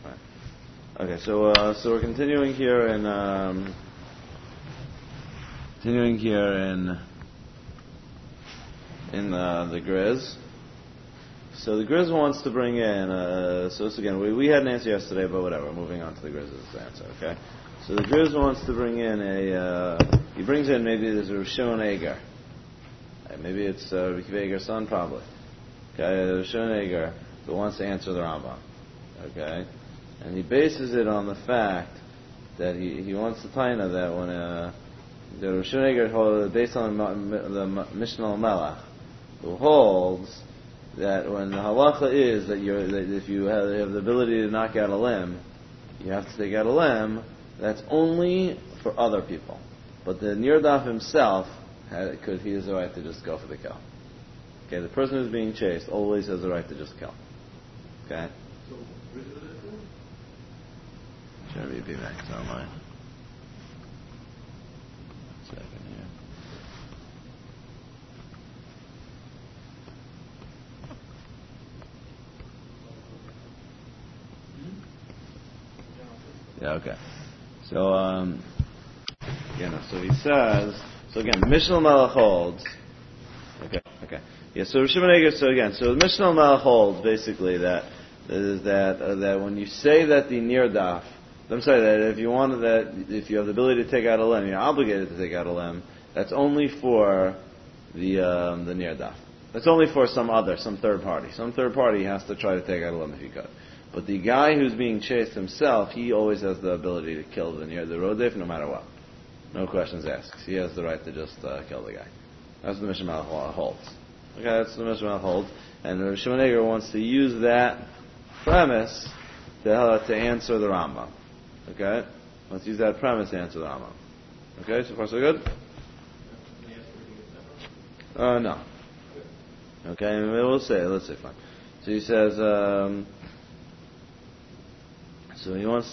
Okay, so we're continuing here in the Griz. So the Griz wants to bring in. So again, we had an answer yesterday, but whatever. Moving on to the Griz's answer. Okay. So the Griz wants to bring in he brings in maybe there's a Rishon Eger. Maybe it's Rikiv Eger's son, probably. Okay, Rishon Eger who wants to answer the Rambam. Okay. And he bases it on the fact that he wants to taina that when the Rishon Eger based on the Mishnah Melach, who holds that when the halacha is that if you have the ability to knock out a limb, you have to take out a limb. That's only for other people, but the nirdaf himself he has the right to just go for the kill. Okay, the person who's being chased always has the right to just kill. Okay. Should be back online. Second here. Yeah. Okay. So so he says. So again, Mishnah Melech holds. Okay. Yeah. So Rishon Eger. So the Mishnah Melech holds basically that when you say that the nirdaf. I'm sorry, that if you have the ability to take out a limb, you're obligated to take out a limb. That's only for the nirdaf. That's only for some third party. Some third party has to try to take out a limb if he could. But the guy who's being chased himself, he always has the ability to kill the rodef no matter what. No questions asked. He has the right to just kill the guy. That's the Mishnah Melech holds. Okay, that's the Mishnah Melech holds. And Rishon Eger wants to use that premise to answer the Rambam. Okay? Let's use that premise to answer the Rambam. Okay, so far so good? No. Okay, and let's say fine. So he says, he wants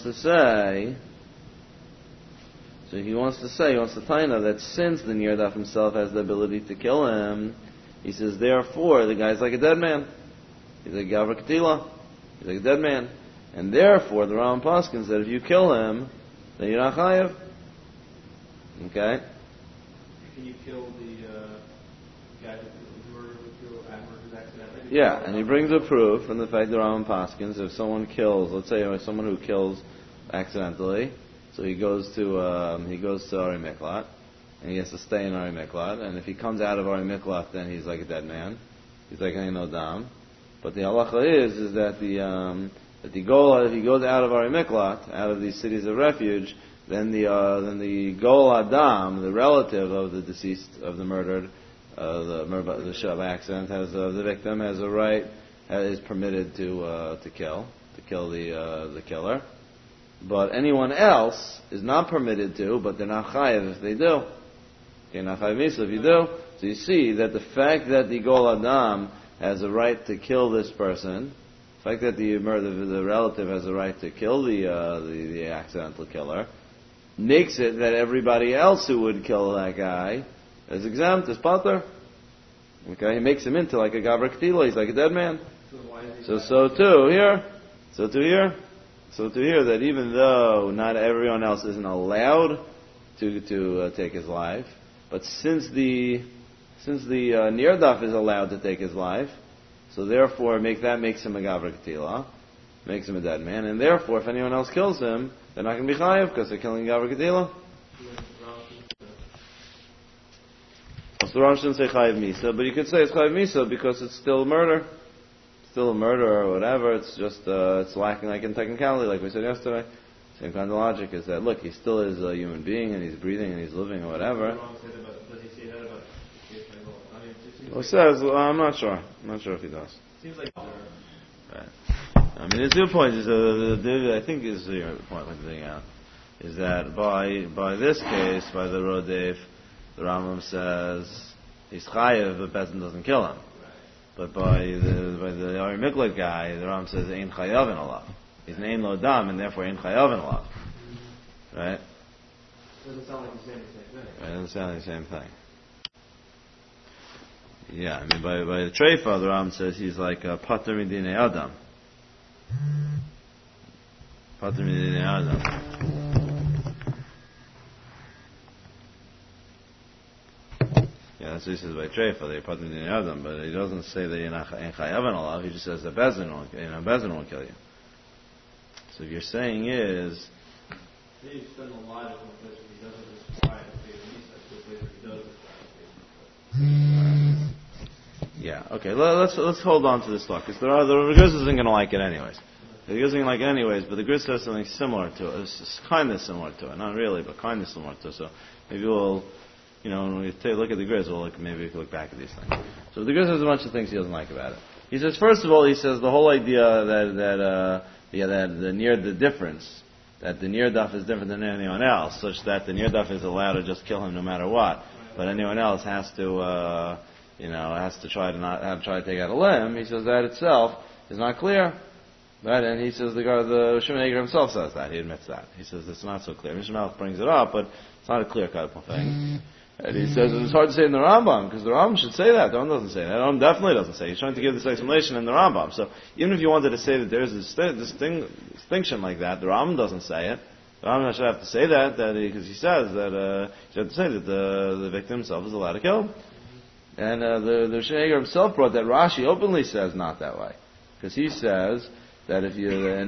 to taina that since the nirdaf himself has the ability to kill him, he says, therefore, the guy's like a dead man. He's like Gavra Ketila. He's like a dead man. And therefore, the Rambam paskins that if you kill him, then you're not chayav. Okay? Can you kill the guy who accidentally? Yeah, and he brings a proof from the fact that Rambam paskins if someone kills, let's say someone who kills accidentally, so he goes to Ari Miklat, and he has to stay in Ari Miklat, and if he comes out of Ari Miklat, then he's like a dead man. He's like Ein Odam. But the halacha is that if he goes out of Ari Miklat, out of these cities of refuge, then the Gol Adam, the relative of the deceased, of the murdered, the Shav accident, the victim has a right, is permitted to kill the killer. But anyone else is not permitted to, but they're not chayav if they do. Okay, not chayav misa if you do. So you see that the fact that the Gol Adam has a right to kill this person, the fact that the relative has a right to kill the accidental killer, makes it that everybody else who would kill that guy is exempt, is pater. Okay, he makes him into like a Gavra Ketila, he's like a dead man. So too here that even though not everyone else isn't allowed to take his life, but since the nirdaf is allowed to take his life, so therefore makes him a Gavra Ketila, makes him a dead man, and therefore if anyone else kills him, they're not going to be chayav because they're killing Gavra Ketila. So the Ram shouldn't say chayav misa, but you could say it's chayav misa because it's still murder. Still a murder or whatever, it's just, it's lacking like in technicality, like we said yesterday. Same kind of logic is that, look, he still is a human being and he's breathing and he's living or whatever. Does he say that about Well, he says, I'm not sure. I'm not sure if he does. Seems like right. I mean, his new point is, I think is the point we're getting out, is that by this case, by the Rodef, the Rambam says, he's chayev, but Bezin doesn't kill him. But by the Ari Miklat guy, the Ram says Ein Chayav in Allah. He's an Ein Lodam, and therefore Ein Chayav in Allah. Right? Doesn't sound like he's saying the same thing. Right, doesn't sound like the same thing. Yeah, I mean by the Treifa, the Ram says he's like Pater Midine Adam. Pater Midinei Adam. Yeah, that's what he says by Treifa, they're Pater Midinei Adam, but he doesn't say that you're not Chayav alav, he just says that Bezdin won't kill you. So if you're saying is... Maybe you spend a lot of one place where he doesn't just try to pay the Misa, to a place where he doesn't try to pay the Yeah, okay, let's hold on to this thought, because the Gris isn't going to like it anyways. The Gris isn't going to like it anyways, but the Gris says something similar to it. It's kind of similar to it. Not really, but kind of similar to it. So maybe we'll, when we take a look at the Gris, maybe we can look back at these things. So the Gris has a bunch of things he doesn't like about it. He says, first of all, he says the whole idea that the near the difference, that the near daf is different than anyone else, such that the near daf is allowed to just kill him no matter what, but anyone else has to try to take out a limb. He says that itself is not clear, right? And he says the Shimon Eger himself says that, he admits that. He says it's not so clear. Mishra Malach brings it up, but it's not a clear-cut thing. And he says it's hard to say in the Rambam, because the Rambam should say that. The Rambam doesn't say that. The Rambam definitely doesn't say. He's trying to give this explanation in the Rambam. So even if you wanted to say that there's a distinction like that, the Rambam doesn't say it. The Rambam should have to say that because he says that he should have to say that the victim himself is allowed to kill him. And the Shneger himself brought that. Rashi openly says not that way, because he says that if you in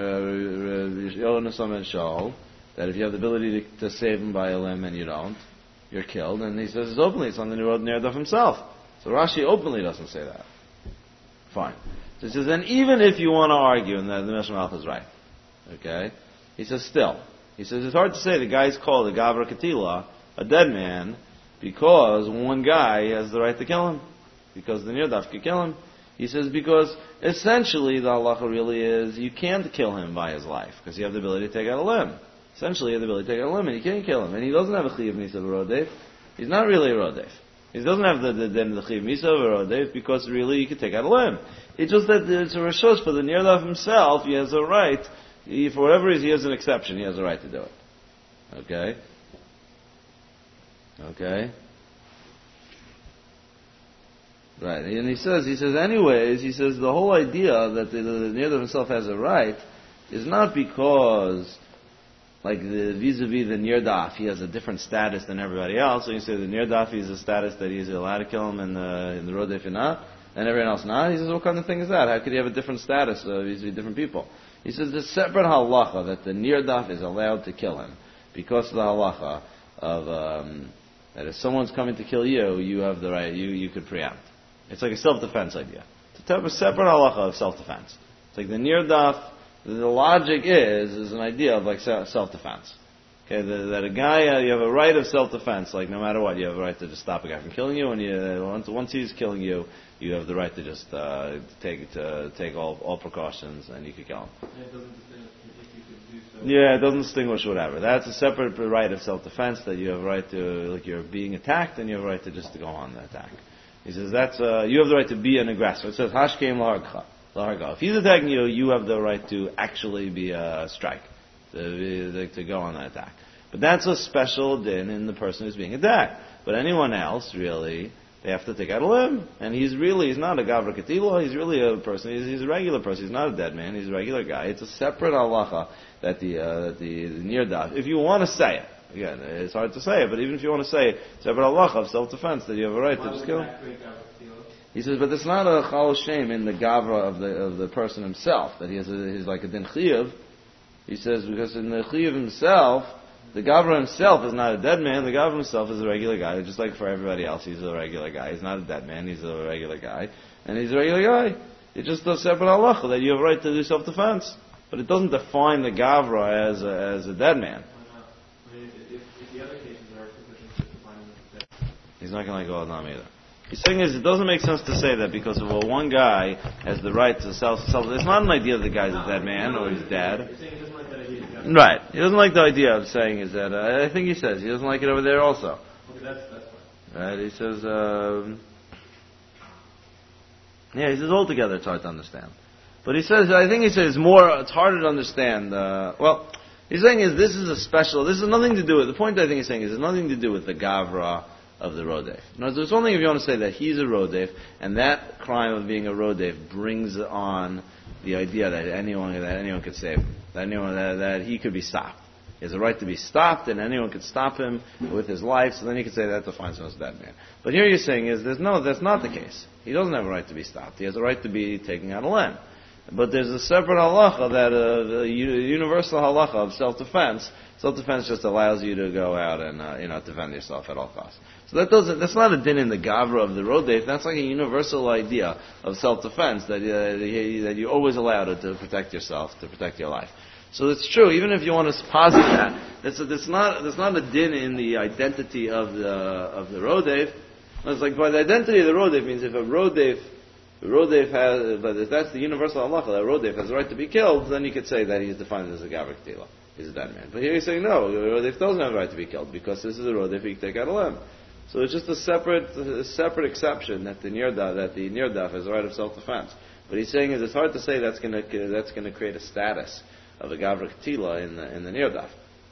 Shaul, that if you have the ability to save him by a limb and you don't, you're killed. And he says it's openly, it's on the Nirod Nerdov himself. So Rashi openly doesn't say that. Fine. So he says, and even if you want to argue, and the Mishra Malach is right, okay? He says still. He says it's hard to say the guy's called a Gavra Ketila, a dead man, because one guy has the right to kill him. Because the Nirdaf could kill him. He says because essentially the halacha really is you can't kill him by his life, because you have the ability to take out a limb. Essentially, you have the ability to take out a limb, and you can't kill him. And he doesn't have a Chiyav Misa of a Rodef. He's not really a Rodef. He doesn't have the Chiyav Misa of a Rodef, because really you could take out a limb. It's just that it's a Rishos for the Nirdaf himself. He has a right. For whatever reason, he has an exception. He has a right to do it. Okay? Okay? Right. And he says anyways, the whole idea that the Nirdaf himself has a right is not because vis-a-vis the Nirdaf, he has a different status than everybody else. So you say the Nirdaf is a status that he's allowed to kill him in the Rodef not, and everyone else not. He says, what kind of thing is that? How could he have a different status vis-a-vis different people? He says there's separate halacha that the Nirdaf is allowed to kill him because of the halacha of that if someone's coming to kill you, you have the right. You could preempt. It's like a self-defense idea. It's a separate halacha of self-defense. It's like the Nirdaf. The logic is an idea of self-defense. Okay, that a guy, you have a right of self-defense, no matter what, you have a right to just stop a guy from killing you, and once he's killing you, you have the right to just take all precautions, and you can kill him. And it doesn't distinguish if you could do so. Yeah, it doesn't distinguish whatever. That's a separate right of self-defense that you have a right to, you're being attacked, and you have a right to just go on the attack. He says you have the right to be an aggressor. It says Hashkeim Lahargcha. If he's attacking you, you have the right to actually be a strike, to go on that attack. But that's a special din in the person who's being attacked. But anyone else, really, they have to take out a limb. And he's not a Gavra Ketila, he's really a person, he's a regular person, he's not a dead man, he's a regular guy. It's a separate halacha that the Nirdaf, if you want to say it, again, it's hard to say it, but even if you want to say it, separate halacha of self-defense, that you have a right to just kill him. He says, but it's not a chal shem in the gavra of the person himself, that he's like a din chiyav. He says, because in the chiyav himself, the gavra himself is not a dead man, the gavra himself is a regular guy, just like for everybody else, he's a regular guy. He's not a dead man, he's a regular guy. And he's a regular guy. It just does separate halacha, that you have a right to do self-defense. But it doesn't define the gavra as a dead man. If the other cases are sufficient to define him as dead. He's not going to go Adam either. His thing is, it doesn't make sense to say that because one guy has the right to self. It's not an idea that the guy's a dead man or he's dead. You're saying he doesn't like that idea. Right. He doesn't like the idea of saying is that. I think he says he doesn't like it over there also. Okay, that's fine. Right. He says. He says altogether it's hard to understand. But he says, I think he says it's harder to understand. He's saying is this is nothing to do with. The point I think he's saying is it's nothing to do with the gavra of the Rodef. Now, there's one thing if you want to say that he's a Rodef, and that crime of being a Rodef brings on the idea that anyone could save him, that he could be stopped. He has a right to be stopped, and anyone could stop him with his life. So then you could say that defines him as a dead man. But here you're saying is that's not the case. He doesn't have a right to be stopped. He has a right to be taken out of limb. But there's a separate halacha that the universal halacha of self-defense. Self-defense just allows you to go out and defend yourself at all costs. So that's not a din in the gavra of the rodef. That's like a universal idea of self-defense that you're always allowed to protect yourself, to protect your life. So it's true, even if you want to posit that, there's not a din in the identity of the rodef. It's like by the identity of the rodef means if a rodef has, but if that's the universal halacha, that rodef has the right to be killed, then you could say that he's defined as a gavra ketila. He's a dead man. But here you're saying no, the rodef doesn't have the right to be killed because this is a rodef he can take out a limb. So it's just a separate exception that the nirdaf has the right of self-defense. What he's saying is it's hard to say that's going to create a status of a gavra ketila in the nirdaf.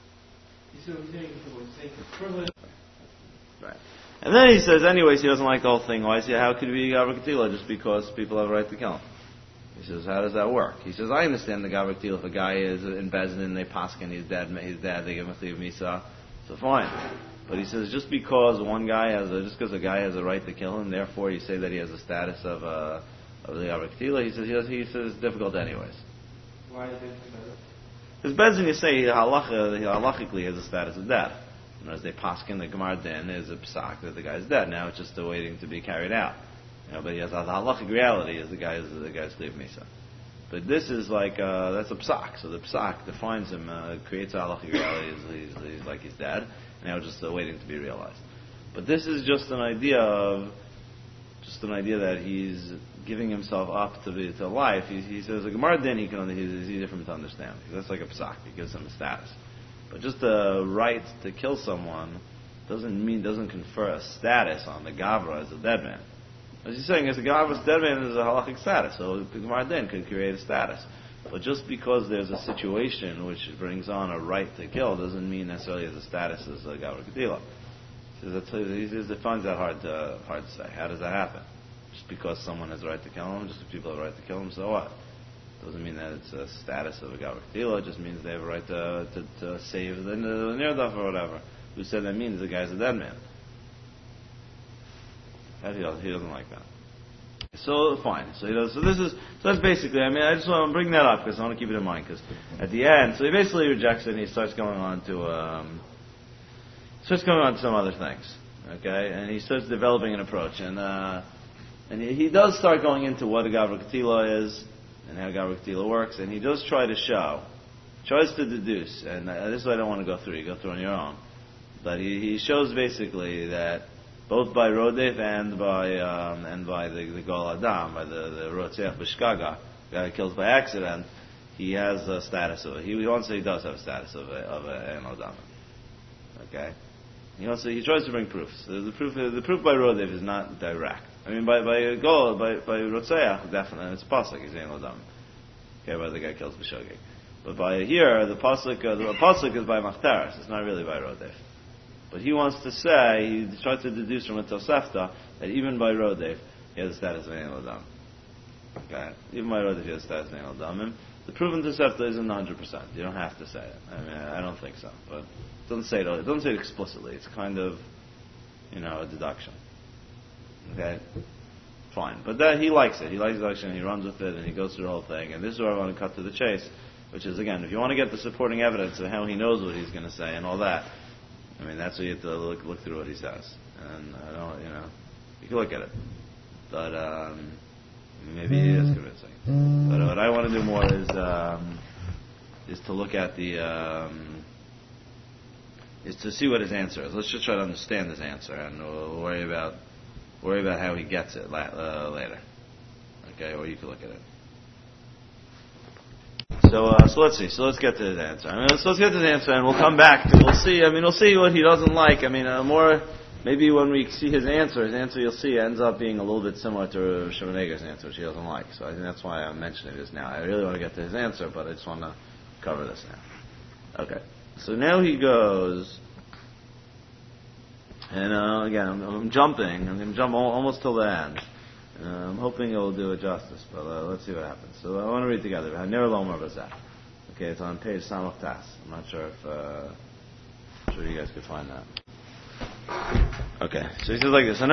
Right. And then he says, anyways, he doesn't like the whole thing. Why? How could it be gavra ketila just because people have a right to kill him? He says, how does that work? He says, I understand the gavra ketila. If a guy is in Bezdin, they paskin, he's dead, they give him a chiyuv misa, so fine. But he says, just because a guy has a right to kill him, therefore you say that he has a status of the gavra ketila. He says it's difficult anyways. Why is it difficult? Because Bezdin, you say halachically has a status of death. And as they paskin, the Gemara then is a psak that the guy is dead. Now it's just waiting to be carried out. But he has the halachic reality is the guy's chiyuv misa. But this is like that's a psak. So the psak defines him, creates a halachic reality. He's like he's dead. Now just waiting to be realized. But this is just an idea that he's giving himself up to life. He says the Gemara then he's easier for him to understand. That's like a psak. It gives him a status. But just the right to kill someone doesn't confer a status on the gavra as a dead man. As he's saying, as a gavra's dead man is a halachic status, so the Gemara then could create a status. But just because there's a situation which brings on a right to kill doesn't mean necessarily as a status as a gavra ketila. He finds that hard to say. How does that happen? Just because someone has a right to kill him, just because people have a right to kill him, so what? Doesn't mean that it's a status of a gavra ketila. It just means they have a right to save the nirdaf or whatever. Who said that means the guy's a dead man? He doesn't like that. So fine. So that's basically. I mean, I just want to bring that up because I want to keep it in mind. Because at the end, so he basically rejects it and he starts going on to some other things. Okay, and he starts developing an approach, and he does start going into what a gavra ketila is and how gavra ketila works, and he does tries to deduce, and this is what I don't want to go through. You go through on your own, but he shows basically that. Both by Rodef and by the Gol Adam, by the Rotzeach B'Shkaga, the guy who kills by accident, he has a status of it. He wants to say he does have a status of an Odam. Okay? He tries to bring proofs. The proof by Rodef is not direct. I mean, by Rotzeach, definitely, it's pasuk, he's an Odam. Okay, by the guy kills B'Shogeg. But by here, the pasuk is by Machteres, it's not really by Rodef. But he wants to say, he tries to deduce from a Tosefta, that even by Rodef, he has the status of an Odam. Okay? Even by Rodef, he has the status of an Odamim. The proven Tosefta isn't 100%. You don't have to say it. I mean, I don't think so. But it doesn't say it explicitly. It's kind of, a deduction. Okay? Fine. But he likes it. He likes deduction, he runs with it, and he goes through the whole thing. And this is where I want to cut to the chase, which is, again, if you want to get the supporting evidence of how he knows what he's going to say and all that, I mean, that's what you have to look through what he says. And I don't, you can look at it. But maybe he is convincing. But what I want to do more is to look at is to see what his answer is. Let's just try to understand his answer, and we'll worry about how he gets it later. Okay, or you can look at it. So let's see. So let's get to his answer. Let's get to his answer, and we'll come back to. We'll see. We'll see what he doesn't like. More maybe when we see his answer you'll see ends up being a little bit similar to Shimon Eger's answer, which he doesn't like. So I think that's why I'm mentioning this now. I really want to get to his answer, but I just want to cover this now. Okay. So now he goes, and again, I'm jumping. I'm going to jump almost till the end. I'm hoping it will do it justice, but let's see what happens. So I want to read together. Okay, it's on page Samach Tas. I'm not sure if I'm sure you guys could find that. Okay, so he says like this.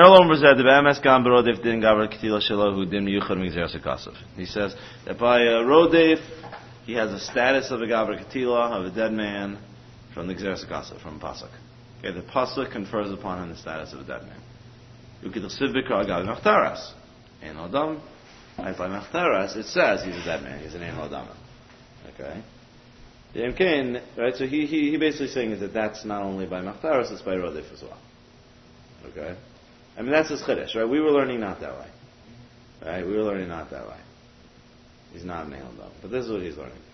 He says that by Rodef, he has a status of a Gabra Ketila, of a dead man, from the Gzeres HaKasav, from Pasuk. Okay, the Pasuk confers upon him the status of a dead man. Ein Adam. As by Machtaras, it says he's a dead man. He's an Ein Adam. Okay. The Emkein, right? So he basically saying is that that's not only by Machtaras, it's by Rodef as well. Okay. I mean that's his chiddush, right? We were learning not that way. Right? We were learning not that way. He's not an Ein Adam, but this is what he's learning.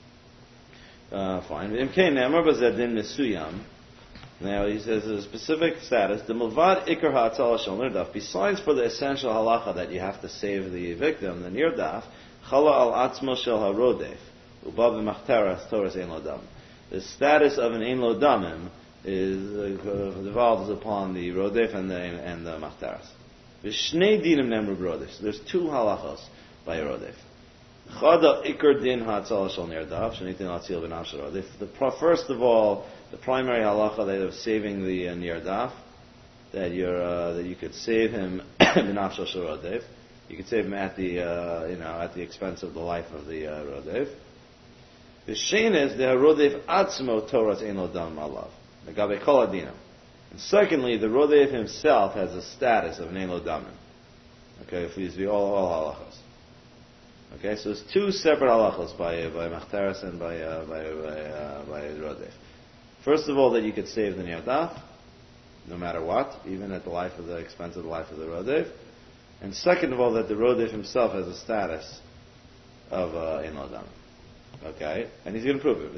Fine. Emkein Ne'amar Bazedin Mesuyam. Now he says a specific status. The Milvad Ikar Ha'atzal Shal Nirdaf. Besides for the essential halacha that you have to save the victim, the Nirdaf, Chala Al Atzmo Shel HaRodef Ubav Machtaras Torah Ein Lo Dam. The status of an Ein Lo Damim is devolves upon the Rodef and the Machtaras. V'shnei dinim nemru b'Rodef. So there's two halachos by Rodef. Chada Ikar Din Ha'atzal Shal Nirdaf Shenitin Atzil B'Nafsh Rodef. First of all, the primary halacha that of saving the nirdaf, that you could save him b'nafsho shel rodef. You could save him at the at the expense of the life of the rodef. The shein is the rodef atzmo toras ein lo dam alav. Megabe kol adina. And secondly, the rodef himself has a status of an ein lo damim. Okay, if these be all halachas. Okay, so there's two separate halachas by Machtaras and by rodef. First of all, that you could save the nirdaf, no matter what, even at the expense of the life of the rodef. And second of all, that the rodef himself has a status of Ein Lo Dam. Okay, and he's going to prove it.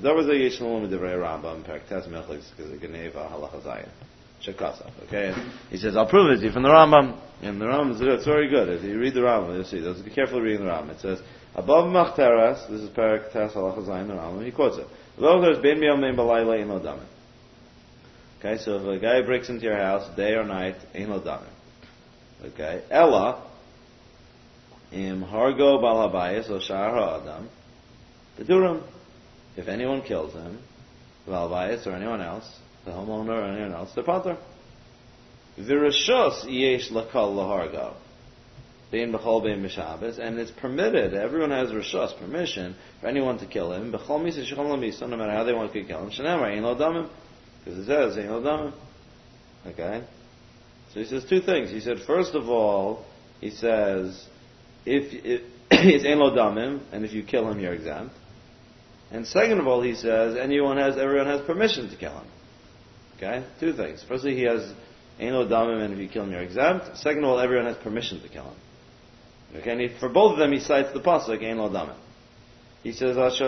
Okay, and he says, I'll prove it to you from the Rambam. And the Rambam is it's very good. If you read the Rambam, you'll see. Be careful reading the Rambam. It says, above Machtaras, this is Parak Tas Halacha Zayin, the Rambam, he quotes it. Okay, so if a guy breaks into your house, day or night, Ein Lo Damim. Okay, Ella, im hargo bal habayis o shar ha'adam, Bedurim. If anyone kills him, bal habayis or anyone else, the homeowner or anyone else, they're pater. V'rishos yesh lakal lahargo. Bein b'chol bein b'shabbos, and it's permitted, everyone has rishos, permission, for anyone to kill him, b'chol misa shechol l'misa, no matter how they want to kill him, shenemar, Ein Lo Damim, because it says, Ein Lo Damim. Okay? So he says two things. He said, first of all, he says, if it's Ein Lo Damim, and if you kill him, you're exempt. And second of all, he says, everyone has permission to kill him. Okay? Two things. Firstly, he has Ein Lo Damim, and if you kill him, you're exempt. Second of all, everyone has permission to kill him. Okay, and for both of them, he cites the pasuk Ein Lo Damim. He says, it's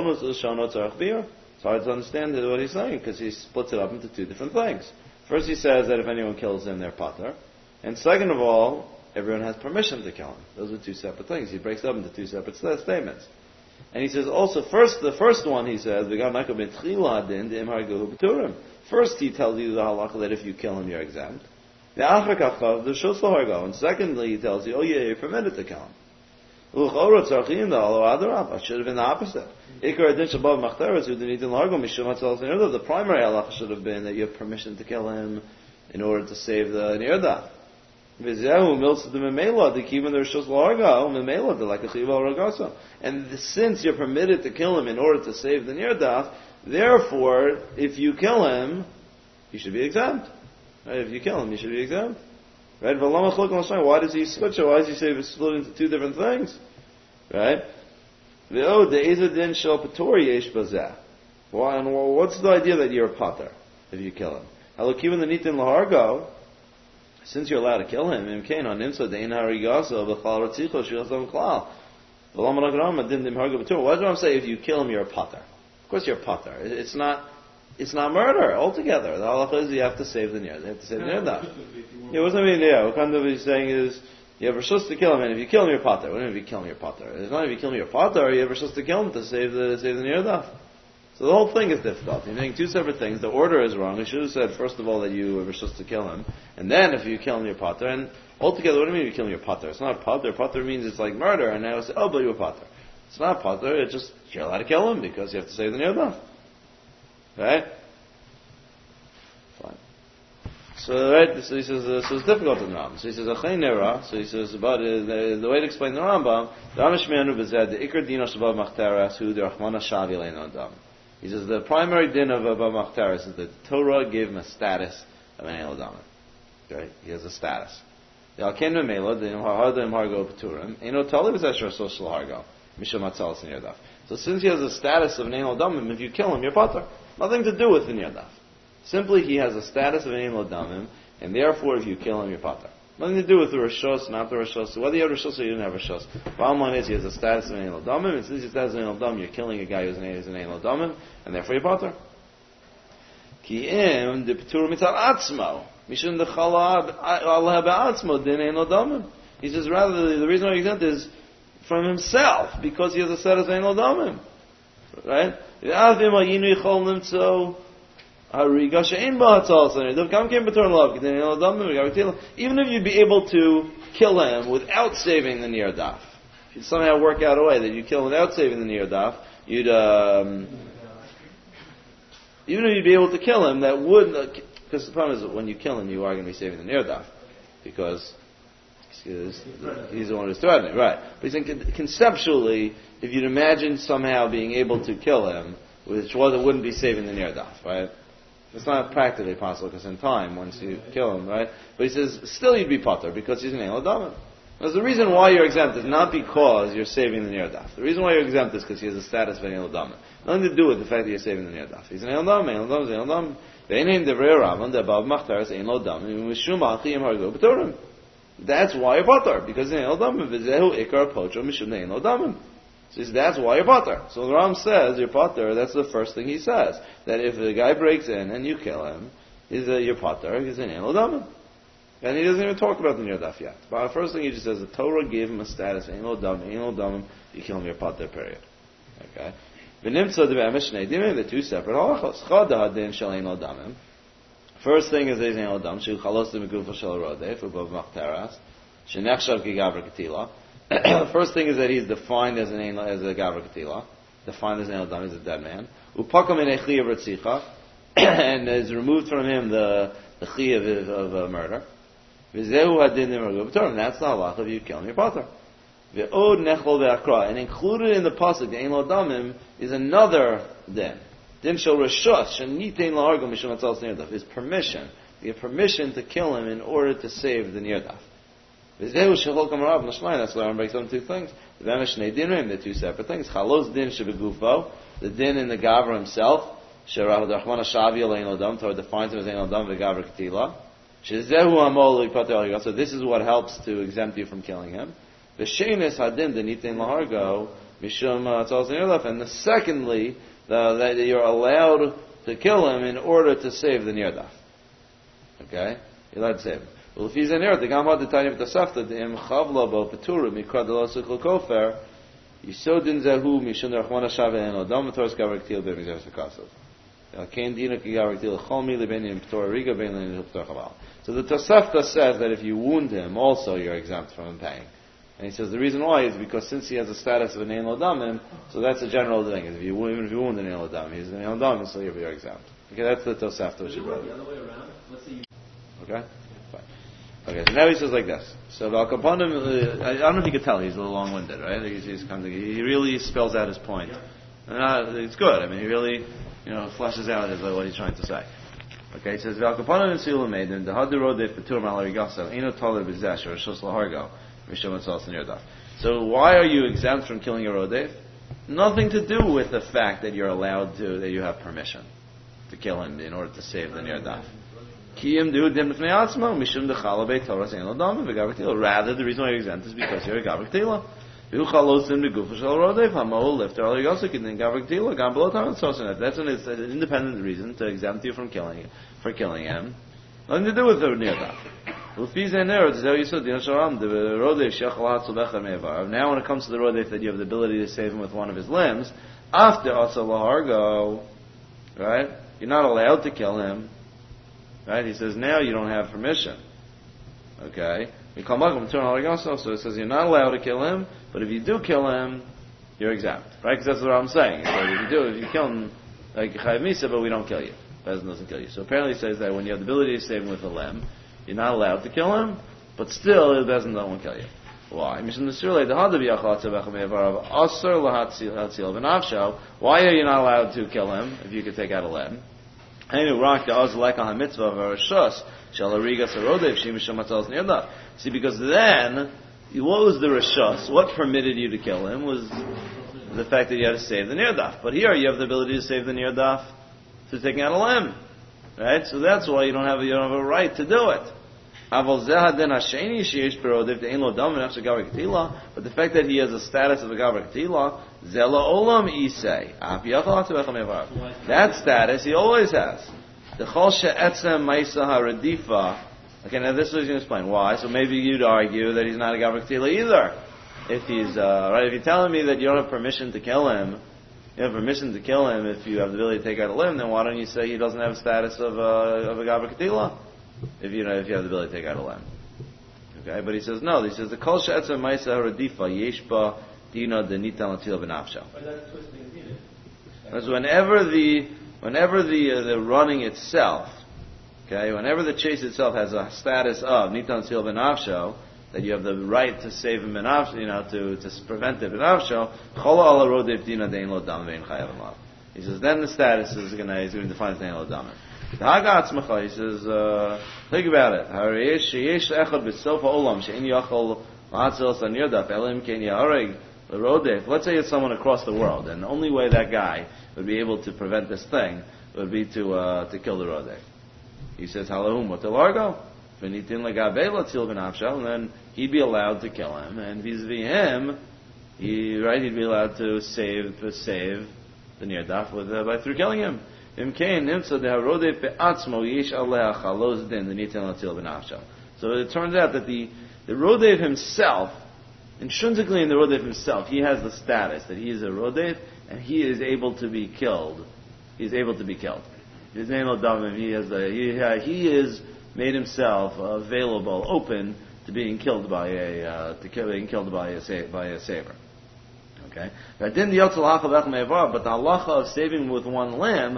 hard to understand what he's saying because he splits it up into two different things. First, he says that if anyone kills him, they're pater, and second of all, everyone has permission to kill him. Those are two separate things. He breaks it up into two separate statements. And he says also, the first one he says, first he tells you the halacha that if you kill him, you're exempt. And secondly, he tells you, you're permitted to kill him. It should have been the opposite. The primary halacha should have been that you have permission to kill him in order to save the nirdaf. And since you're permitted to kill him in order to save the nirdaf, therefore, if you kill him, you should be exempt. Right? If you kill him, you should be exempt. Right? Why does he switch it? Why does he say it's split into two different things? Right? What's the idea that you're a pater if you kill him? Since you're allowed to kill him, what do I say if you kill him, you're a pater? Of course you're a pater. It's not murder altogether. The halacha is you have to save the nirdaf. You have to save the nirdaf. What kind of he's saying is you have rishus to kill him, and if you kill him, you're pater. What do you mean if you kill him, you're pater? It's not if you kill him, you're pater. You have rishus to kill him to save the nirdaf. It's So the whole thing is difficult. You're doing two separate things. The order is wrong. You should have said, first of all, that you were supposed to kill him. And then, if you kill him, you're pater. And altogether, what do you mean you're killing your pater? It's not pater. Pater means it's like murder. And now I say, oh, but you're pater. It's not pater. It's just, you're allowed to kill him because you have to save the niyadav. Right? Fine. So, right, so he says, so it's difficult in the Rambam. So he says, Achay Nera. So he says, about the way to explain the Rambam, the Amish Me'anu B'zed, the Ikar Dino Shabav Machteras, who the Rachmana Shavi Leino Adam. He says, the primary din of Abba Machteras is that the Torah gave him a status of an El Adam. Okay? He has a status. The Alken Memela, the Harda Hargo Paturim, Eno Talib is Esher Social Hargo, Misham Matzalas in Yerdaf. So since he has a status of an El Adam, if you kill him, you're pater. Nothing to do with the Yerdaf. Simply, he has a status of an El Adamim, and therefore, if you kill him, you're pater. Nothing to do with the Rishos, not the Rishos. So whether you have Rishos or you didn't have Rishos. Bottom line is, he has a status of an El Adamim, and since he has a status of an El Adamim, you're killing a guy who's an El Adamim, and therefore you're pater. Ki im de Petur mitzad atzmo. Mishum de chala Allah ba'atzmo din ein Adamim. He says, rather, the reason why he's exempt is from himself, because he has a status of an El Adamim. Right? Even if you'd be able to kill him without saving the Nir Daf, if you somehow work out a way that you kill him without saving the Nir Daf, you'd even if you'd be able to kill him, that would, because the problem is that when you kill him, you are going to be saving the Nir Daf, because he's the one who's threatening, right? But he's saying conceptually, if you'd imagine somehow being able to kill him, which wouldn't be saving the Nir Daf, right? It's not practically possible because in time, once you kill him, right? But he says, still you'd be pater because he's an El Adamim. Because the reason why you're exempt is not because you're saving the Nir Daf. The reason why you're exempt is because he has the status of an El Adamim. Nothing to do with the fact that you're saving the Nir Daf. He's an El Adamim, El Adamim, El Adamim. Ve'enim devrei Ravan, the above machtaras ein lo damim, mishum achiyim hargo b'torim. That's why you're pater, because he's an El Adamim, v'zehu ikar pocho mishum ein lo damim. So that's why you're pater. So the Ram says you're pater. That's the first thing he says. That if the guy breaks in and you kill him, you're pater. He's an El Adamim. And he doesn't even talk about the Nir Daf yet. But the first thing he just says, the Torah gave him a status. El Adamim. You kill him, you're pater. Period. Okay. The two separate halachos. Chada hadin shel ein Adamim. First thing is there's an El Adam. Shu chalos demigufa shel rodef above machteras. Shenechshav kigaver ketila. The first thing is that he's defined as a Gavra Ketila, defined as an El Adam, he's a dead man. Upakam in a Chiyav Ratzicha, and is removed from him the Chiyav of murder. V'zehu hadin nimar gubatorim, that's the halach of you killing your pater. V'od nechol ve'akra, and included in the pasuk, the Ein Lo Damim, is another din. Din shel Rishos, shenitein la'argo mishum atzal Nir Daf, is permission. You have permission to kill him in order to save the Nir Daf. That's why Aaron breaks down two things. The two separate things. Chalos din shebegufo, the din in the Gavra himself. Torah defines him as ein Adam v'Gavra Ketila. So this is what helps to exempt you from killing him. V'shenis hadin denitein lahargo mishum atzal Nir Daf. And secondly, that you're allowed to kill him in order to save the Nir Daf. Okay, you're allowed to save him. Well, if he's in there, the Gamad the Tanya B'Tasafta, the Im Chavla Bo Peturim, Mikra de Losukul Kofer, Yisodin Zahu, Mishun Rachmana Shava and Odam Torah Gavrak Til Bem Mizar Sakasov. Kain Dina Gavrak Til Chomi Lebeni in Petor Riga Ben in Petor Chaval. So the Tosafta says that if you wound him, also you're exempt from him paying. And he says the reason why is because since he has the status of an Ein Odamim, so that's a general thing. Even if you wound an Ein Odamim, he's an Ein Odamim, so you're exempt. Okay, that's the Tosafta which you brought. The other way around. Let's say you. Okay. Okay, so now he says like this. So Al Kaponim, I don't know if you could tell, he's a little long-winded, right? He really spells out his point. It's good. I mean, he really, fleshes out what he's trying to say. Okay, he says Al Kaponim and Sila Maiden, the Hadiro de Petur Malarigasav, Eno Toler Bizesh or Shos Lahargo, Mishom Atzal Nir. So why are you exempt from killing a Rodef? Nothing to do with the fact that you're allowed to, that you have permission to kill him in order to save the Nir Daf. Rather, the reason why you're exempt is because you're a Gavra Ketila. That's an independent reason to exempt you from killing him. Nothing to do with the Nir Daf. Now when it comes to the rodef that you have the ability to save him with one of his limbs, after asa lahargo, right? You're not allowed to kill him, right? He says now you don't have permission. Okay? So it says you're not allowed to kill him, but if you do kill him, you're exempt, right? Because that's what I'm saying. So if you kill him, like chayav misa, but we don't kill you. Bezin doesn't kill you. So apparently it says that when you have the ability to save him with a limb, you're not allowed to kill him, but still it doesn't kill you. Why? Why are you not allowed to kill him if you could take out a limb? See, because then, what was the rishos? What permitted you to kill him was the fact that you had to save the nirdaf. But here you have the ability to save the nirdaf through taking out a limb. Right? So that's why you don't have a right to do it. But the fact that he has a status of a gavar ketila, zela olam isay. That status he always has. The chol she'etzem ma'isa haradifa. Okay, now this is going to explain why. So maybe you'd argue that he's not a gavar ketila either. If he's right, if you're telling me that you don't have permission to kill him, you have permission to kill him if you have the ability to take out a limb, then why don't you say he doesn't have a status of a gavar ketila? If you have the ability to take out a limb. Okay, but he says no. He says the kol she'etzem ma'isa haradifa yeshba dina denitan latil b'nafsho. Because whenever the running itself, okay, whenever the chase itself has a status of nitan latil b'nafsho, that you have the right to save him b'nafsho, to prevent it b'nafsho, chol ala rodef dina dein lo dam vein chayav amav. He says then the status he's going to define as dein lo dam. He says, think about it. Let's say it's someone across the world, and the only way that guy would be able to prevent this thing would be to kill the rodef. He says, and then he'd be allowed to kill him, and vis-a-vis him, he'd be allowed to save the nirdaf through killing him. So it turns out that the Rodev himself, intrinsically in the Rodev himself, he has the status that he is a Rodev and he is able to be killed. He's able to be killed. His name is Damim. He is made himself available, open to being killed by a saver. Okay, but the halacha of saving with one limb,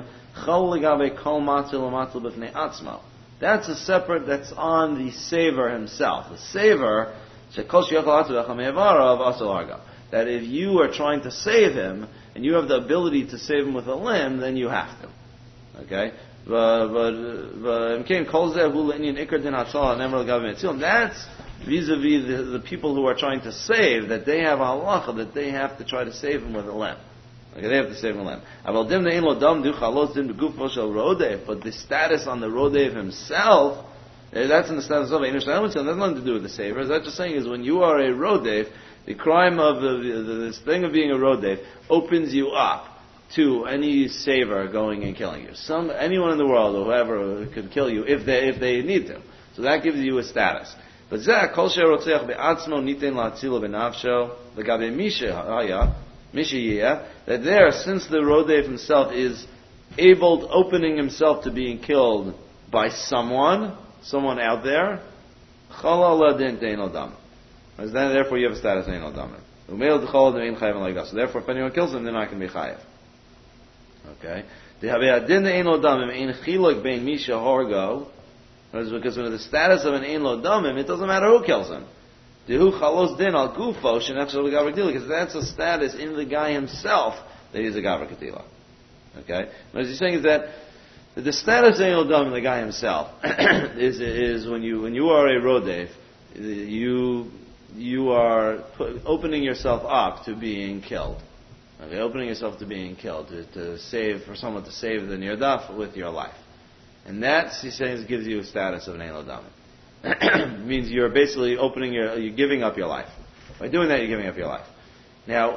that's a separate. That's on the saver himself. The saver, that if you are trying to save him and you have the ability to save him with a limb, then you have to. Okay, that's vis-a-vis the people who are trying to save, that they have a halacha that they have to try to save him with a limb. Okay, they have to save him with a limb. But the status on the rodev himself, that's in the status of Einish La'emet, that has nothing to do with the saver. That's just saying is when you are a rodev, the crime of this thing of being a rodev opens you up to any saver going and killing you. Anyone in the world, or whoever, could kill you if they need to. So that gives you a status. But that there, since the Rodev himself is opening himself to being killed by someone out there, therefore you have a status of Ein Ladam. So therefore, if anyone kills him, they're not going to be chayav. Okay? Because when the status of an Ein Lo Damim, it doesn't matter who kills him. Because that's a status in the guy himself that he's a Gavar Ketila. Okay? What he's saying is that the status of Ein Lo Damim in the guy himself is when you are a Rodev, you are opening yourself up to being killed. Okay? Opening yourself to being killed, to save, for someone to save the Nirdaf with your life. And that, he's saying, gives you a status of an Ein Lo Damim. It means you're basically you're giving up your life. By doing that, you're giving up your life. Now,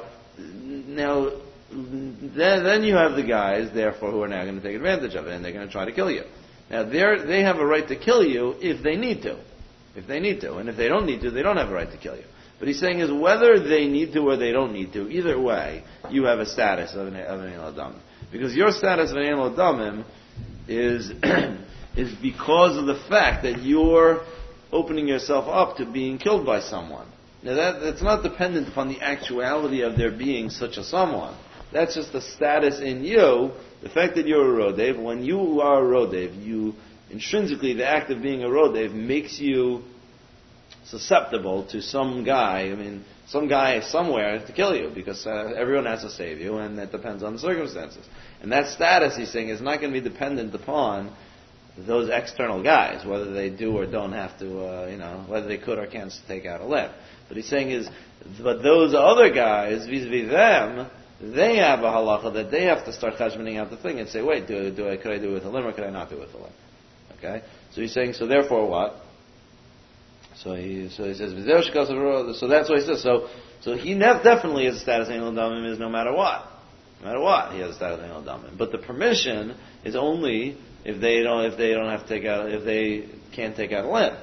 then you have the guys, therefore, who are now going to take advantage of it, and they're going to try to kill you. Now, they have a right to kill you if they need to. if they need to. And if they don't need to, they don't have a right to kill you. But he's saying is whether they need to or they don't need to, either way, you have a status of an Ein Ladamim. Because your status of an Ein Ladamim is is because of the fact that you're opening yourself up to being killed by someone. Now that's not dependent upon the actuality of there being such a someone. That's just the status in you, the fact that you're a Rodev. When you are a Rodev, you intrinsically, the act of being a Rodev makes you susceptible to some guy, some guy somewhere to kill you, because everyone has to save you, and that depends on the circumstances. And that status, he's saying, is not going to be dependent upon those external guys, whether they do or don't have to, whether they could or can't take out a limb. But he's saying is, but those other guys, vis-a-vis them, they have a halacha that they have to start chashmaning out the thing and say, wait, could I do it with a limb or could I not do it with a limb? Okay? So he's saying, so therefore what? So he says, so that's what he says. So he definitely has a status Ein Ladamim is no matter what. No matter what, he has a status Ein Ladamim. But the permission is only if they don't have to take out, if they can't take out a limb.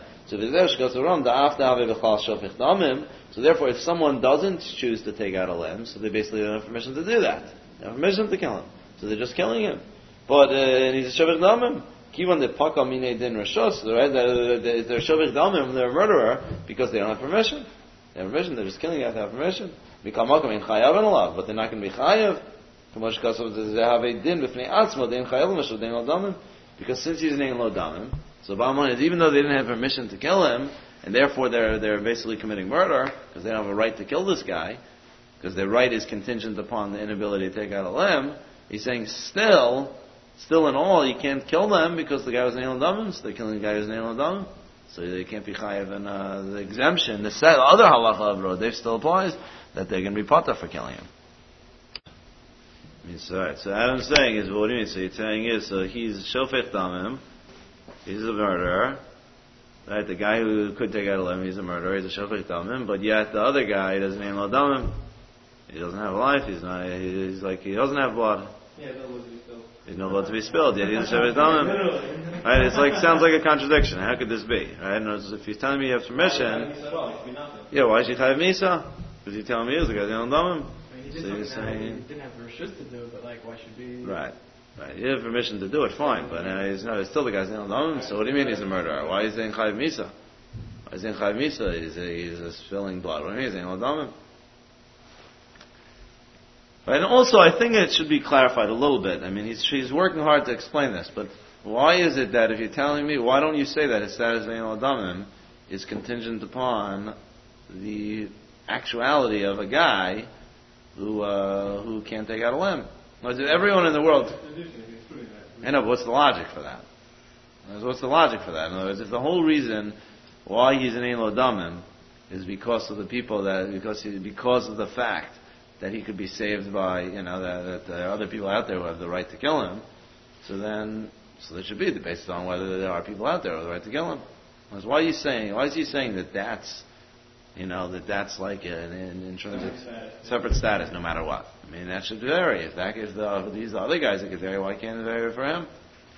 So therefore, if someone doesn't choose to take out a limb, so they basically don't have permission to do that. They have permission to kill him. So they're just killing him. But he's a Shavich Damim. Kivan de Paka Mine Din Rashos, right? They're Shavich Damim, they're a murderer because they don't have permission. They have permission, they're just killing you without permission. Mikamakim in Chayav and Allah, but they're not going to be Chayav. Because since he's an Ein Ladamim, so bottom line is, even though they didn't have permission to kill him, and therefore they're basically committing murder, because they don't have a right to kill this guy, because their right is contingent upon the inability to take out a limb, he's saying still in all, you can't kill them because the guy was an Ein Ladamim, so they're killing the guy who's an Ein Ladamim, so they can't be chayav, and the exemption, the other halacha of Rodev still applies, that they're going to be pata for killing him. So Adam's saying is, what do you mean? So you're saying is, so he's Shofech Damim, he's a murderer, right? The guy who could take out a limb, he's a murderer, he's a Shofech Damim, but yet the other guy doesn't Ein Ladamim, he doesn't have life, he doesn't have blood. Yeah, no blood to be spilled. There's no blood to be spilled, yet he's a Shofech Damim. Right? Sounds like a contradiction. How could this be? Right? And if he's telling me you have permission, yeah, why is he Chayav Misa? Because he's telling me he's the guy Ein Ladamim. He didn't have reshus to do it, but why should we? Right. You have permission to do it, fine, but he's still the guy's Ein Ladamim. So what do you mean he's a murderer? Why is he in Chayav Misa? Why is he in Chayav Misa? He's spilling blood. What do you mean he's Ein Ladamim? Right, and also I think it should be clarified a little bit. He's working hard to explain this, but why is it that if you're telling me, why don't you say that his status of Ein Ladamim is contingent upon the actuality of a guy who can't take out a limb? Everyone in the world. I know, but what's the logic for that? What's the logic for that? In other words, if the whole reason why he's an Ein Ladamim is because of the people because of the fact that he could be saved by that there are other people out there who have the right to kill him, so there should be based on whether there are people out there who have the right to kill him. Why is he saying that that's that's like an intrinsic separate status no matter what? That should vary. If these other guys that could vary, why can't it vary for him?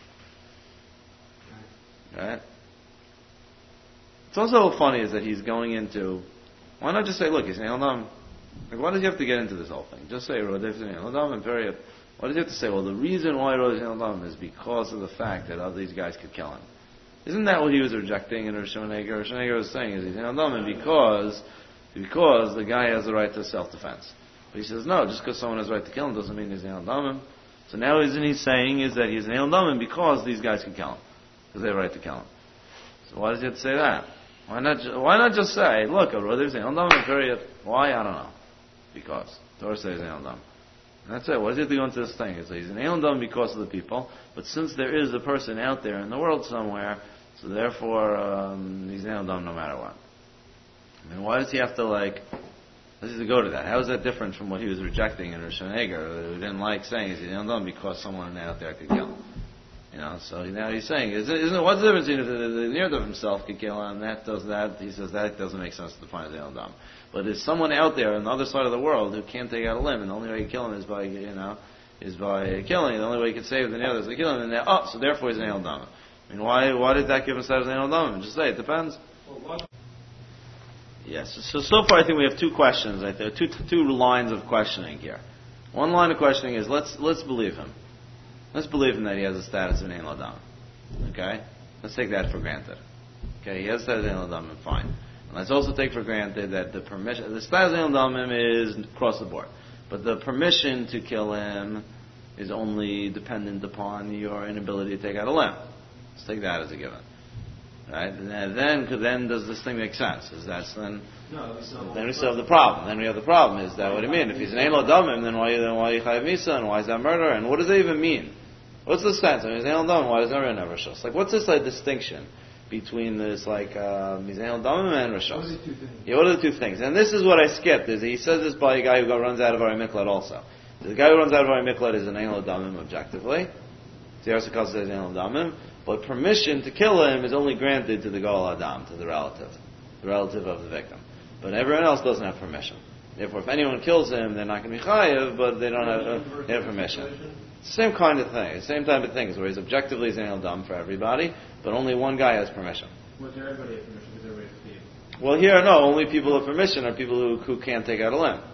Right? It's also funny is that he's going into, why not just say, look, he's an Ein Ladamim. Like, why does he have to get into this whole thing? Just say, Rodev's an Ein Ladamim, period. Why does he have to say, well, the reason why Rodev's an Ein Ladamim is because of the fact that other these guys could kill him? Isn't that what he was rejecting in Rosh Hashanah? Rosh Hashanah was saying is he's an Ein Ladamim because the guy has the right to self-defense. But he says, no, just because someone has the right to kill him doesn't mean he's an Ein Ladamim. So now isn't he saying is that he's an Ein Ladamim because these guys can kill him? Because they have the right to kill him. So why does he have to say that? Why not just say, look, Rodev's an Ein Ladamim, period. Why? I don't know. Because Torah says Ein Ladamim. That's it. What does he have to go into this thing? He's an Ein Ladamim because of the people, but since there is a person out there in the world somewhere, so therefore he's an Ein Ladamim no matter what. Why does he have to why does he have to go to that? How is that different from what he was rejecting in Rosh Hashanah, who didn't like saying he's an Ein Ladamim because someone out there could kill him? So now he's saying, what's the difference if the near of himself could kill him, and that does that? He says that doesn't make sense to define as Ein Ladamim. But there's someone out there on the other side of the world who can't take out a limb, and the only way you kill him is by killing. The only way you can save the near is to kill him, and so therefore he's an Ein Ladamim. Why did that give him status as an Ein Ladamim? Just say it depends. Yes. So far, I think we have two questions. I think two lines of questioning here. One line of questioning is let's believe him. Let's believe him that he has the status of an Ein Ladam. Okay. Let's take that for granted. Okay. He has the status of an Ein Ladam, fine. And let's also take for granted that the status of an Ein Ladam is across the board, but the permission to kill him is only dependent upon your inability to take out a limb. Let's take that as a given. Right? And then does this thing make sense? Is that then? No, Then we still have the problem. Then we have the problem. Is that what it means? If he's an Ein Ladamim, then why Chayav Misa, and why is that murder? And what does that even mean? What's the sense? I mean, he's an Ein Ladamim. Why does everyone have Rishos? Like, what's this distinction between this he's an Ein Ladamim and Rishos? What are the two things? Yeah, what are the two things? And this is what I skipped. Is he says this by a guy who runs out of Ari Miklat also. The guy who runs out of Ari Miklat is an Ein Ladamim objectively. Tziarsa Kal says Ein Ladamim. But permission to kill him is only granted to the Goel Adam, to the relative of the victim. But everyone else doesn't have permission. Therefore, if anyone kills him, they're not going to be chayav, but they don't have permission. It's the same kind of thing, the same type of things, where he's objectively an Adam for everybody, but only one guy has permission. Everybody has permission because everybody has paid. Well, here, no, only people with permission are people who can't take out a limb.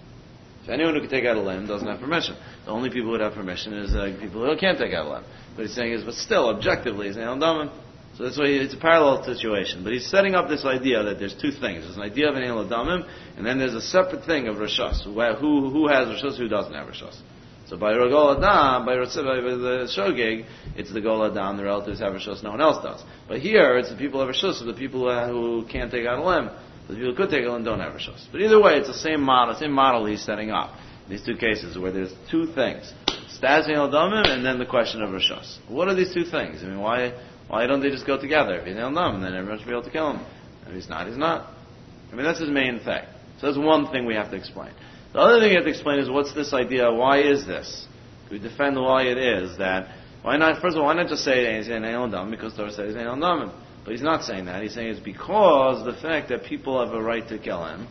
If anyone who can take out a limb doesn't have permission. The only people who would have permission is people who can't take out a limb. What he's saying is, but still, objectively, he's an Ein Ladamim. So that's why it's a parallel situation. But he's setting up this idea that there's two things. There's an idea of an Ein Ladamim, and then there's a separate thing of Rishos. Who has Rishos, who doesn't have Rishos. So by Goel Adam, by the Shogeg, it's the Goel Adam, the relatives have Rishos, no one else does. But here, it's the people who have Rishos, the people who can't take out a limb. The people who could take a limb don't have Rishos. But either way, it's the same model he's setting up. In these two cases, where there's two things. Status Ein Ladamim, and then the question of Rishos. What are these two things? I mean, why don't they just go together? If he's Ein Ladamim, then everyone should be able to kill him. If he's not, he's not. I mean, that's his main thing. So that's one thing we have to explain. The other thing we have to explain is what's this idea? Why is this? We defend why it is that. Why not? First of all, why not just say he's an Ein Ladamim because Torah says he's an Ein Ladamim? But he's not saying that. He's saying it's because the fact that people have a right to kill him.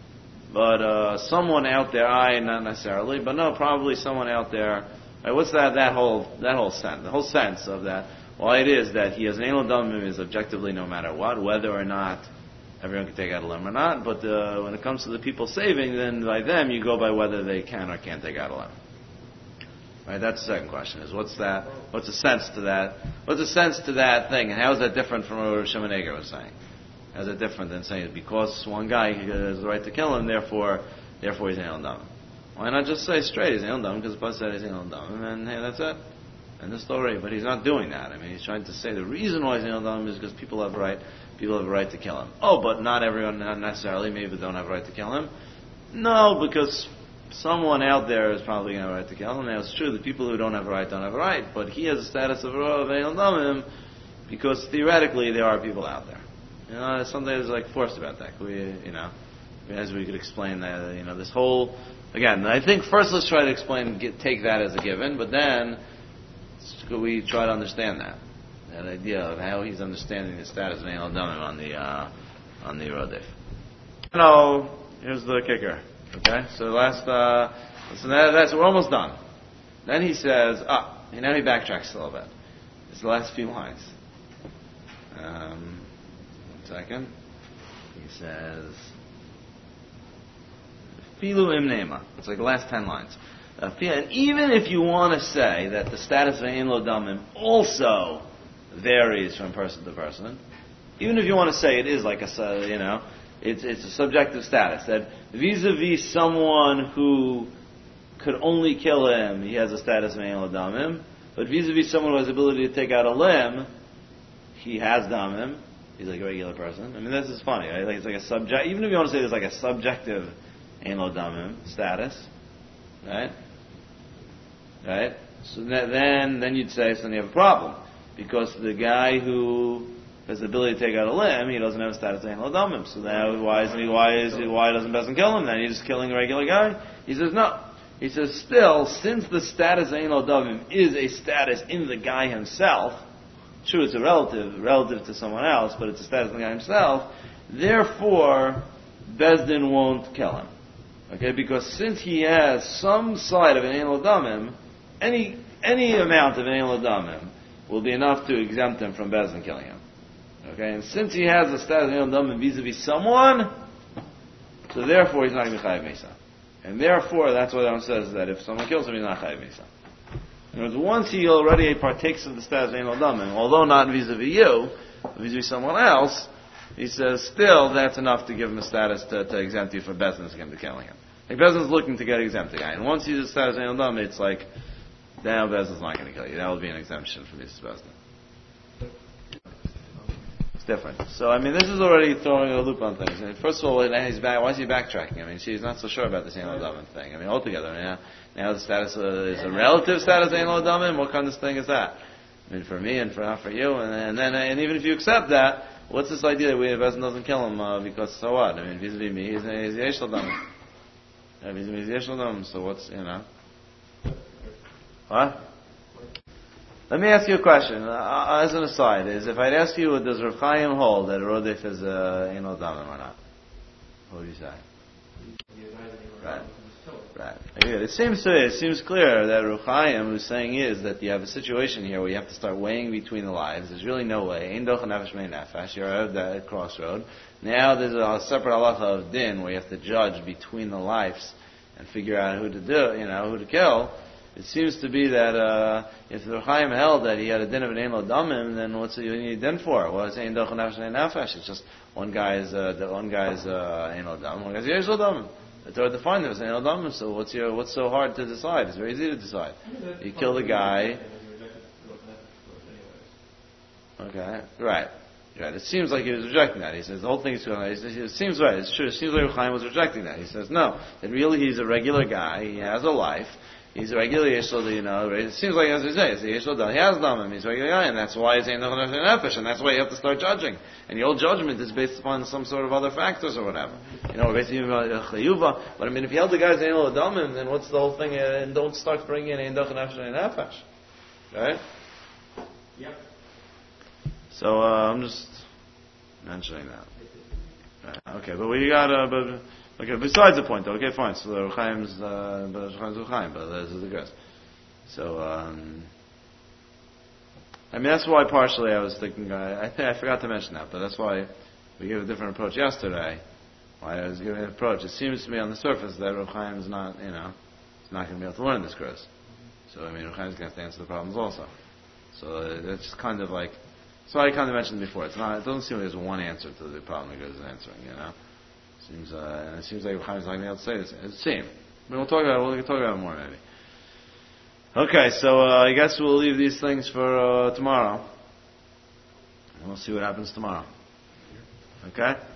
But someone out there, not necessarily, but no, probably someone out there. Right, what's that whole sense? The whole sense of that. Why it is that he has an Ein Ladamim is objectively no matter what, whether or not everyone can take out a limb or not. But when it comes to the people saving, then by them you go by whether they can or can't take out a limb. Right, that's the second question. Is what's that? What's the sense to that? What's the sense to that thing? And how is that different from what Shimon Eger was saying? How is it different than saying because one guy has the right to kill him, therefore he's an Ein Ladamim? Why not just say straight he's an Ein Ladamim because the Pasuk said he's an Ein Ladamim, and hey, that's it. And the story. But he's not doing that. I mean, he's trying to say the reason why he's an Ein Ladamim is because people have a right to kill him. Oh, but not everyone, not necessarily. Maybe they don't have a right to kill him. No, because someone out there is probably going to have a right to kill him. Now, it's true, the people who don't have a right don't have a right, but he has a status of Ein Ladamim because theoretically there are people out there. You know, sometimes like forced about that. As we could explain that, this whole, again, I think first let's try to take that as a given, but then we try to understand that idea of how he's understanding the status of Ein Ladamim on the Rodef. Now, here's the kicker. Okay, so we're almost done. Then he says, now he backtracks a little bit. It's the last few lines. 1 second. He says, Filu im nema. It's like the last 10 lines. And even if you want to say that the status of Ein Ladamim also varies from person to person, even if you want to say it is like it's a subjective status, that vis-a-vis someone who could only kill him, he has a status of Ein Ladamim, but vis-a-vis someone who has the ability to take out a limb, he has damim. He's like a regular person. I mean, this is funny. Right? Like it's like a subject. Even if you want to say there's like a subjective Ein Ladamim status, right? Right. So then you'd say then you have a problem because the guy who has the ability to take out a limb, he doesn't have a status of Ein Ladamim. So now why doesn't Bezin kill him? Then he's just killing a regular guy. He says no. He says still, since the status of Ein Ladamim is a status in the guy himself. True, it's a relative to someone else, but it's a status of the guy himself. Therefore, Bezdin won't kill him. Okay, because since he has some side of an Ein Ladamim, any amount of an Ein Ladamim will be enough to exempt him from Bezdin killing him. Okay, and since he has a status of Ein Dam vis-a-vis someone, so therefore he's not going to be Chayav Mesa. And therefore, that's what Aaron says, that if someone kills him, he's not Chayav Mesa. In other words, once he already partakes of the status of Ein Dam, although not vis-a-vis you, vis-a-vis someone else, he says still that's enough to give him a status to exempt you from Bezdin's again to killing him. Like Bezdin's looking to get exempt the guy, and once he's a status of Ein Dam, it's like, now Bezdin's not going to kill you. That would be an exemption from Mrs. Bezdin. It's different. So, I mean, this is already throwing a loop on things. I mean, first of all, why is he backtracking? I mean, she's not so sure about this Ein Dam thing. I mean, altogether, now the status is a relative status of Ein Dam. What kind of thing is that? I mean, for me and not for you, and even if you accept that, what's this idea that Bezdin doesn't kill him because so what? I mean, vis-a-vis me, he's Yesh Dam. Vis-a-vis Yesh Dam. So what's what? Let me ask you a question. As an aside, is if I'd ask you, does Rav Chaim hold that Rodef is Ein Damim or not? What would you say? Right. Right. It seems clear that Rav Chaim was saying is that you have a situation here where you have to start weighing between the lives. There's really no way. Ein doch nefesh mei nefesh. You're at that crossroad. Now there's a separate halacha of din where you have to judge between the lives and figure out who to who to kill. It seems to be that if the Chaim held that he had a din of an Ein Damim, then what's it you need a din for? Well, it's Ein doch nefesh mei nefesh. It's just one guy's Ein Damim, one guy's Yesh Damim. The Torah defined it as Ein Damim. So what's so hard to decide? It's very easy to decide. You kill the guy. Okay, right. It seems like he was rejecting that. He says the whole thing is going. It seems right. It's true. It seems like Chaim was rejecting that. He says no. That really he's a regular guy. He has a life. He's a regular Yeshua, it seems like, as we say, it's a Yeshua, he has Damim, he's a regular guy, and that's why he's Ein Nefesh, and that's why you have to start judging. And your judgment is based upon some sort of other factors or whatever. Basically, Chayuva. But I mean, if you held the guy's Ein Damim, then what's the whole thing, and don't start bringing in Ein Nefesh. Right? Yep. So, I'm just mentioning that. Right. Okay, but we got, okay, besides the point, though. Okay, fine. So the Chaim's Chaim, but this is the guess. So, I mean, that's why partially I was thinking. I think I forgot to mention that, but that's why we gave a different approach yesterday. Why I was giving an approach. It seems to me on the surface that Rav Chaim is not, is not going to be able to learn this course. So I mean, Rav Chaim is going to have to answer the problems also. So it's just kind of like. So I kind of mentioned before. It doesn't seem like there's one answer to the problem that goes answering. And it seems like Chaim is not going to be able to say this. It seems. We'll talk about it more maybe. Okay, so I guess we'll leave these things for tomorrow. And we'll see what happens tomorrow. Okay?